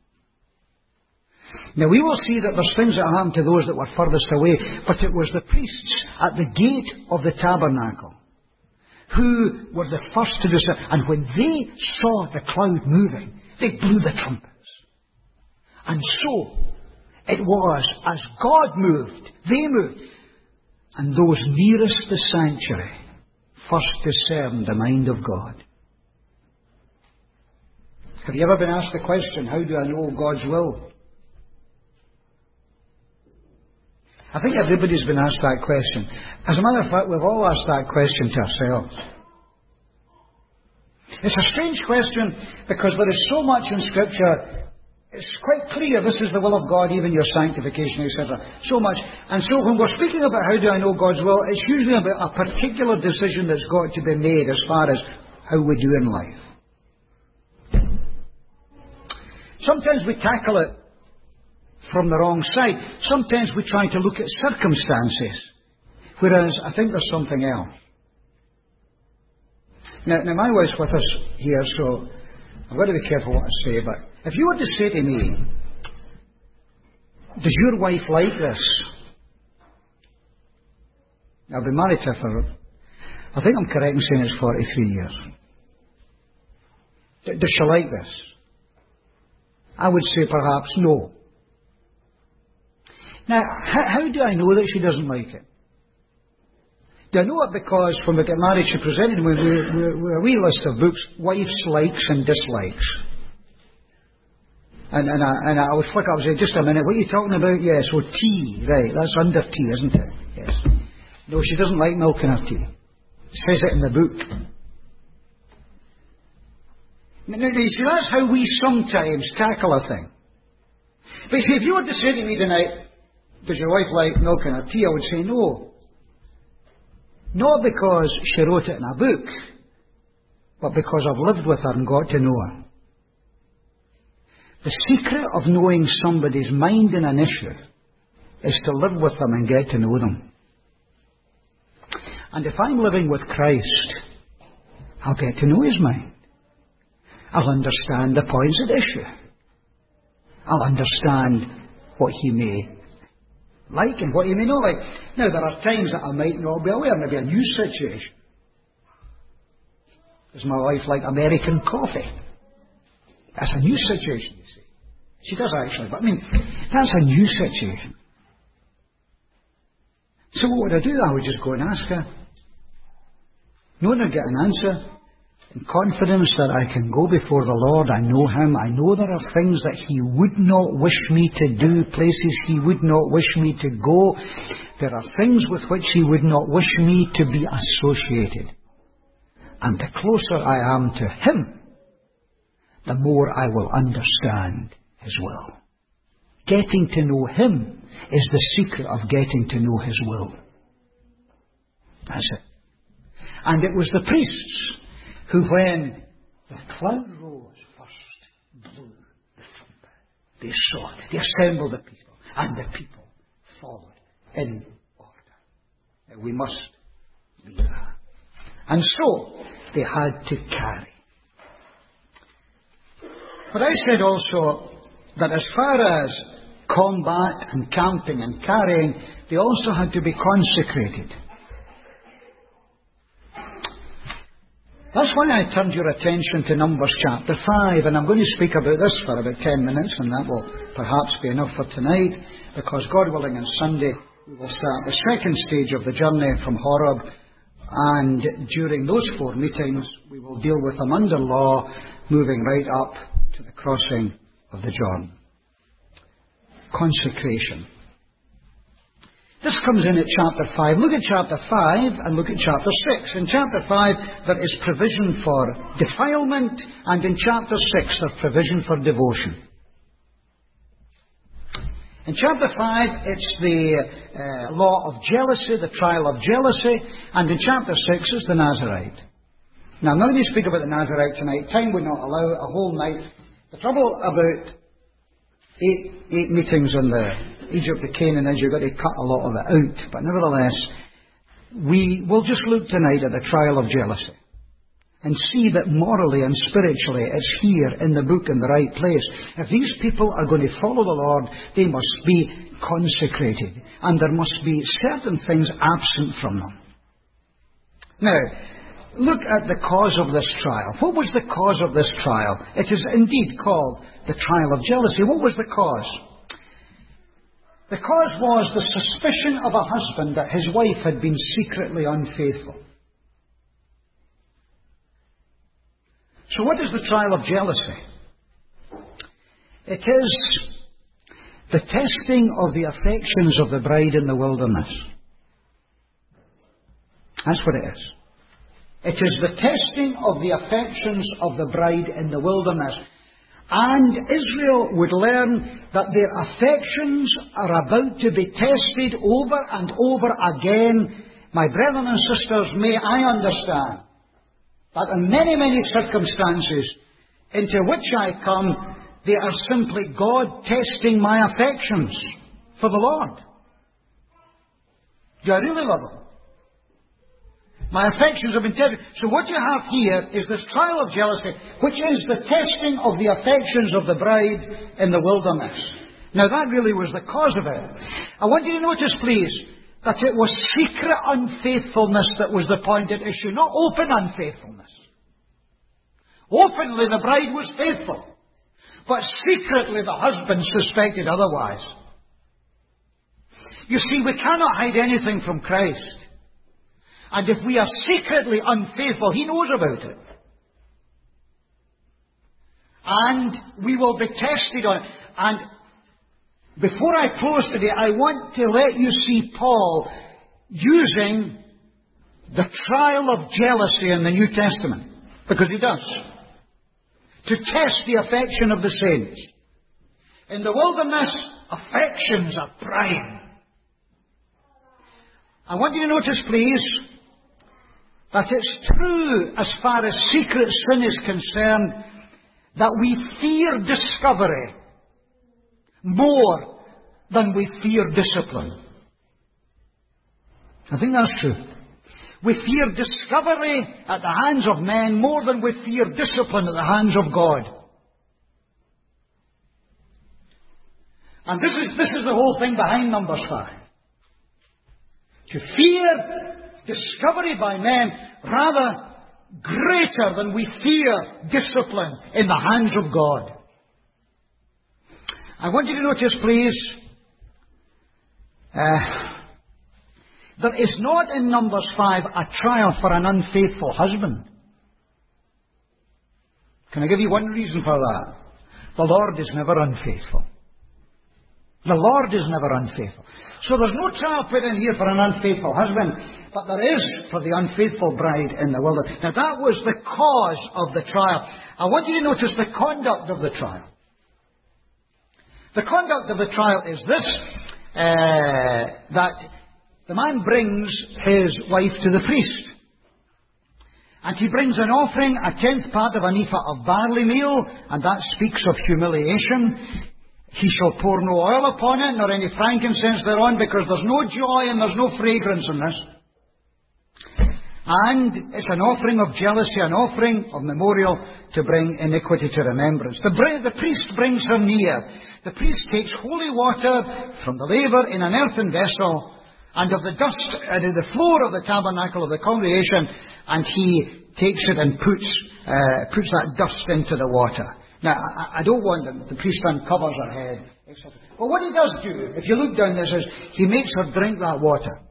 Now we will see that there's things that happened to those that were furthest away, but it was the priests at the gate of the tabernacle who were the first to discern. And when they saw the cloud moving, they blew the trumpets. And so it was as God moved, they moved. And those nearest the sanctuary first discerned the mind of God. Have you ever been asked the question, how do I know God's will? I think everybody's been asked that question. As a matter of fact, we've all asked that question to ourselves. It's a strange question because there is so much in Scripture. It's quite clear this is the will of God, even your sanctification, etc. So much. And so when we're speaking about how do I know God's will, it's usually about a particular decision that's got to be made as far as how we do in life. Sometimes we tackle it from the wrong side. Sometimes we try to look at circumstances, whereas I think there's something else. Now my wife's with us here, so I've got to be careful what I say, but if you were to say to me, does your wife like this? I've been married to her for, I think I'm correct in saying it's 43 years. Does she like this? I would say perhaps no. Now, how do I know that she doesn't like it? Do I know it because when we get married she presented me with a wee list of books, wife's likes and dislikes. And I would flick up and say, just a minute, what are you talking about? Yes, well, tea, right, that's under tea, isn't it? Yes. No, she doesn't like milk in her tea. It says it in the book. Now, you see, that's how we sometimes tackle a thing. But see, if you were to say to me tonight, does your wife like milk in her tea? I would say no. Not because she wrote it in a book, but because I've lived with her and got to know her. The secret of knowing somebody's mind in an issue is to live with them and get to know them. And if I'm living with Christ, I'll get to know His mind. I'll understand the points at issue. I'll understand what He may like and what He may not like. Now, there are times that I might not be aware, maybe a new situation. Does my wife like American coffee? That's a new situation, you see. She does actually, but I mean, that's a new situation. So what would I do? I would just go and ask her. Knowing I'd get an answer, in confidence that I can go before the Lord. I know Him. I know there are things that He would not wish me to do, places He would not wish me to go. There are things with which He would not wish me to be associated. And the closer I am to Him, the more I will understand His will. Getting to know Him is the secret of getting to know His will. That's it. And it was the priests who, when the cloud rose, first blew the trumpet. They saw it. They assembled the people. And the people followed in order. We must be that. And so, they had to carry. But I said also that as far as combat and camping and carrying, they also had to be consecrated. That's why I turned your attention to Numbers chapter 5, and I'm going to speak about this for about 10 minutes, and that will perhaps be enough for tonight, because God willing on Sunday we will start the second stage of the journey from Horeb, and during those 4 meetings we will deal with them under law, moving right up to the crossing of the Jordan. Consecration. This comes in at chapter 5. Look at chapter 5 and look at chapter 6. In chapter 5 there is provision for defilement, and in chapter 6 there's provision for devotion. In chapter 5 it's the law of jealousy, the trial of jealousy, and in chapter 6 is the Nazirite. Now I'm not going to speak about the Nazirite tonight. Time would not allow a whole night. The trouble about eight meetings on the Egypt to Canaan is you've got to cut a lot of it out. But nevertheless, we will just look tonight at the trial of jealousy and see that morally and spiritually it's here in the book in the right place. If these people are going to follow the Lord, they must be consecrated, and there must be certain things absent from them. Now, look at the cause of this trial. What was the cause of this trial? It is indeed called the trial of jealousy. What was the cause? The cause was the suspicion of a husband that his wife had been secretly unfaithful. So what is the trial of jealousy? It is the testing of the affections of the bride in the wilderness. That's what it is. It is the testing of the affections of the bride in the wilderness. And Israel would learn that their affections are about to be tested over and over again. My brethren and sisters, may I understand that in many, many circumstances into which I come, they are simply God testing my affections for the Lord. Do I really love Him? My affections have been tested. So what you have here is this trial of jealousy, which is the testing of the affections of the bride in the wilderness. Now that really was the cause of it. I want you to notice, please, that it was secret unfaithfulness that was the point at issue, not open unfaithfulness. Openly the bride was faithful, but secretly the husband suspected otherwise. You see, we cannot hide anything from Christ. And if we are secretly unfaithful, He knows about it. And we will be tested on it. And before I close today, I want to let you see Paul using the trial of jealousy in the New Testament. Because he does. To test the affection of the saints. In the wilderness, affections are prime. I want you to notice, please, that it's true as far as secret sin is concerned that we fear discovery more than we fear discipline. I think that's true. We fear discovery at the hands of men more than we fear discipline at the hands of God. And this is the whole thing behind Numbers 5. To fear discovery by men rather greater than we fear discipline in the hands of God. I want you to notice, please, there is not in Numbers 5 a trial for an unfaithful husband. Can I give you one reason for that? The Lord is never unfaithful. The Lord is never unfaithful. So there's no trial put in here for an unfaithful husband, but there is for the unfaithful bride in the wilderness. Now that was the cause of the trial. I want you to notice the conduct of the trial. The conduct of the trial is this, that the man brings his wife to the priest. And he brings an offering, a 10th part of an ephah of barley meal, and that speaks of humiliation. He shall pour no oil upon it, nor any frankincense thereon, because there's no joy and there's no fragrance in this. And it's an offering of jealousy, an offering of memorial to bring iniquity to remembrance. The priest brings her near. The priest takes holy water from the laver in an earthen vessel, and of the dust out of the floor of the tabernacle of the congregation, and he takes it and puts that dust into the water. Now, I don't want the priest uncovers her head, etc. But what he does do, if you look down there, is he makes her drink that water.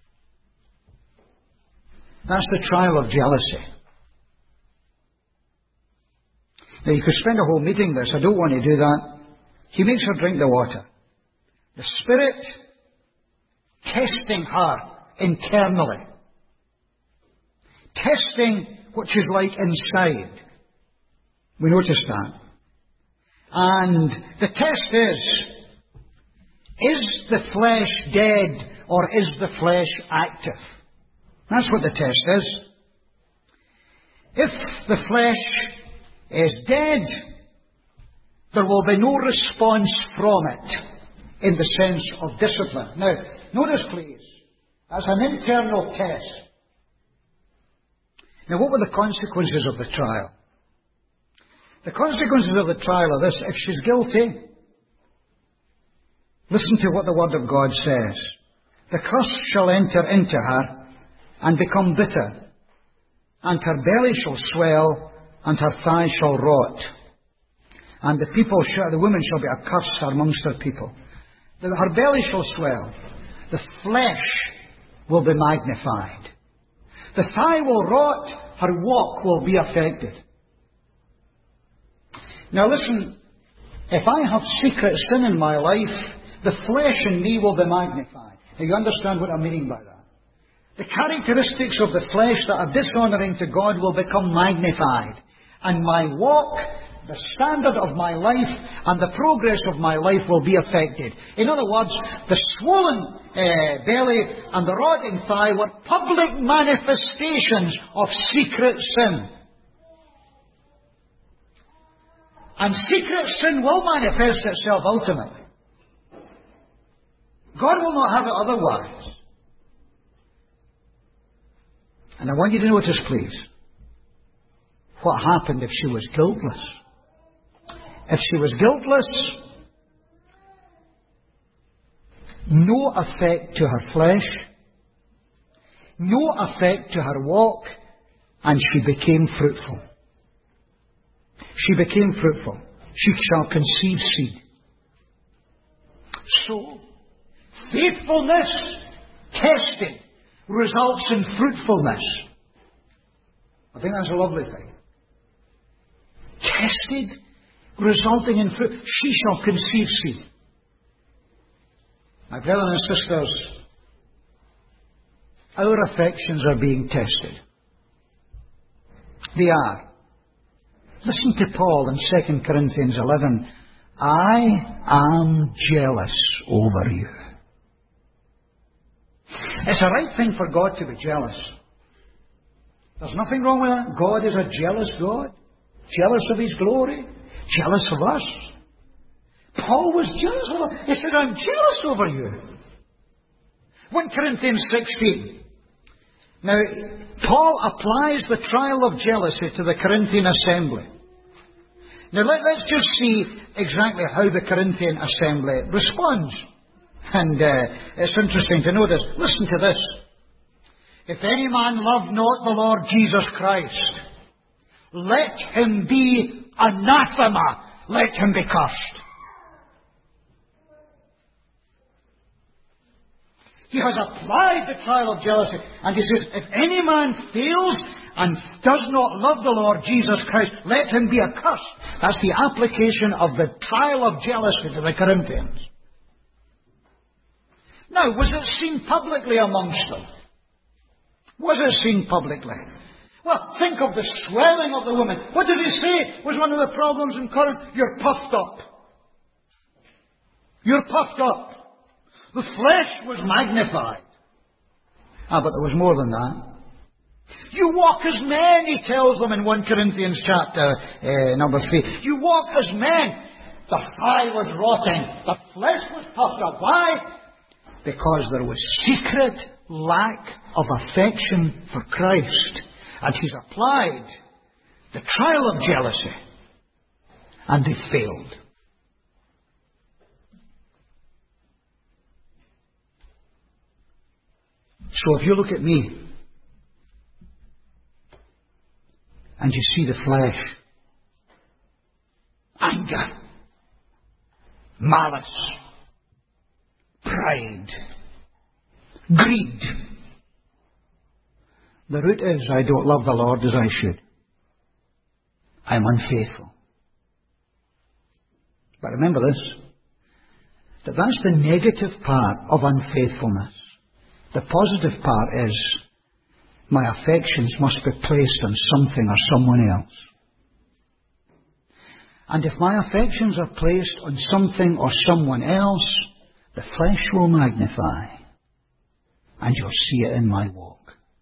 That's the trial of jealousy. Now, you could spend a whole meeting this. I don't want to do that. He makes her drink the water. The Spirit testing her internally. Testing what she's like inside. We notice that. And the test is the flesh dead or is the flesh active? That's what the test is. If the flesh is dead, there will be no response from it in the sense of discipline. Now, notice please, as an internal test. Now, what were the consequences of the trial? The consequences of the trial are this. If she's guilty, listen to what the Word of God says. The curse shall enter into her and become bitter, and her belly shall swell, and her thigh shall rot. And the woman shall be accursed amongst her people. Her belly shall swell. The flesh will be magnified. The thigh will rot. Her walk will be affected. Now listen, if I have secret sin in my life, the flesh in me will be magnified. Now you understand what I'm meaning by that. The characteristics of the flesh that are dishonouring to God will become magnified. And my walk, the standard of my life, and the progress of my life will be affected. In other words, the swollen belly and the rotting thigh were public manifestations of secret sin. And secret sin will manifest itself ultimately. God will not have it otherwise. And I want you to notice, please, what happened if she was guiltless. If she was guiltless, no effect to her flesh, no effect to her walk, and she became fruitful. She became fruitful. She shall conceive seed. So, faithfulness tested results in fruitfulness. I think that's a lovely thing. Tested, resulting in fruit. She shall conceive seed. My brothers and sisters, our affections are being tested. They are. Listen to Paul in 2 Corinthians 11. I am jealous over you. It's a right thing for God to be jealous. There's nothing wrong with that. God is a jealous God. Jealous of His glory. Jealous of us. Paul was jealous of us. He said, I'm jealous over you. 1 Corinthians 16. Now, Paul applies the trial of jealousy to the Corinthian assembly. Now, let's just see exactly how the Corinthian assembly responds. And it's interesting to notice. Listen to this. If any man love not the Lord Jesus Christ, let him be anathema. Let him be cursed. He has applied the trial of jealousy. And he says, if any man fails and does not love the Lord Jesus Christ, let him be accursed. That's the application of the trial of jealousy to the Corinthians. Now, was it seen publicly amongst them? Was it seen publicly? Well, think of the swelling of the woman. What did he say was one of the problems in Corinth? You're puffed up. You're puffed up. The flesh was magnified. But there was more than that. You walk as men, he tells them in 1 Corinthians chapter number 3. You walk as men. The thigh was rotting. The flesh was puffed up. Why? Because there was secret lack of affection for Christ. And he's applied the trial of jealousy. And they failed. So if you look at me, and you see the flesh. Anger, malice, pride, greed. The root is, I don't love the Lord as I should. I'm unfaithful. But remember this, that's the negative part of unfaithfulness. The positive part is, my affections must be placed on something or someone else. And if my affections are placed on something or someone else, the flesh will magnify, and you'll see it in my walk.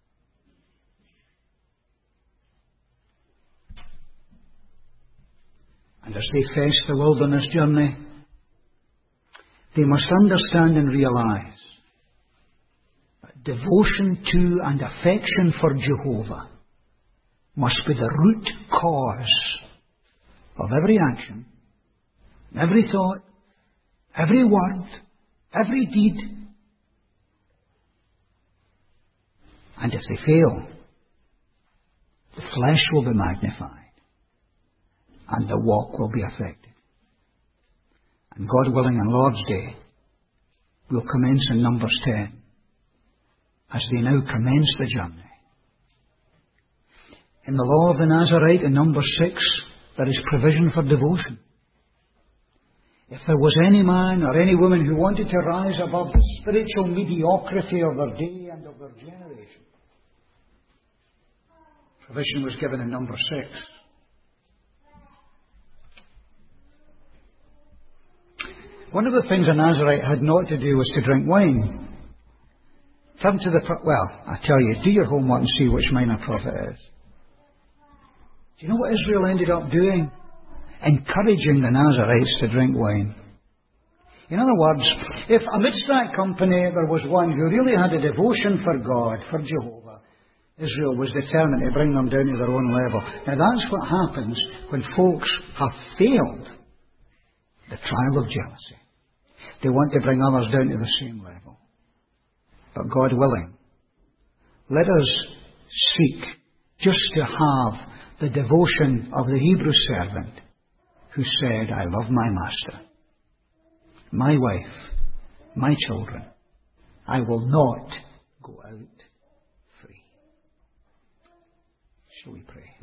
And as they face the wilderness journey, they must understand and realize that devotion to and affection for Jehovah must be the root cause of every action, every thought, every word, every deed. And if they fail, the flesh will be magnified and the walk will be affected. And God willing, on Lord's Day, we'll commence in Numbers 10 as they now commence the journey. In the law of the Nazarite in Numbers 6, there is provision for devotion. If there was any man or any woman who wanted to rise above the spiritual mediocrity of their day and of their generation, provision was given in Numbers 6. One of the things a Nazarite had not to do was to drink wine. Come to I tell you, do your homework and see which minor prophet is. Do you know what Israel ended up doing? Encouraging the Nazarites to drink wine. In other words, if amidst that company there was one who really had a devotion for God, for Jehovah, Israel was determined to bring them down to their own level. Now that's what happens when folks have failed the trial of jealousy. They want to bring others down to the same level. But God willing, let us seek just to have the devotion of the Hebrew servant who said, I love my master, my wife, my children. I will not go out free. Shall we pray?